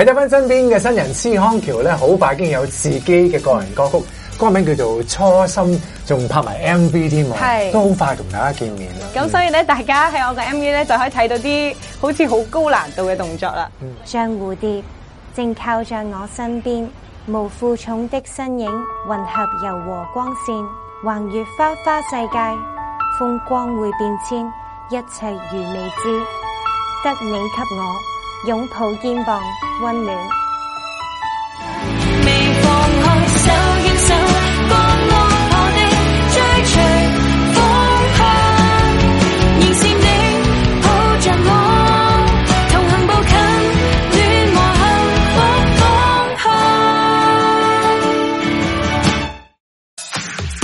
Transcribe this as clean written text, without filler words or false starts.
喺睇翻身邊嘅新人施康橋咧，好快已經有自己嘅個人歌曲，歌名叫做《初心》，仲拍埋 MV 添喎，都好快同大家見面啦。 咁所以咧，大家喺我嘅 MV 咧就可以睇到啲好似好高難度嘅動作啦。 像蝴蝶正靠在我身邊，無負重的身影混合柔和光線，橫越花花世界，風光會變遷，一切如未知，得你給我擁抱肩膀溫暖。 未放開手牽手，幫我的追隨方向，仍是你抱着我，同行步近戀和幸福方向。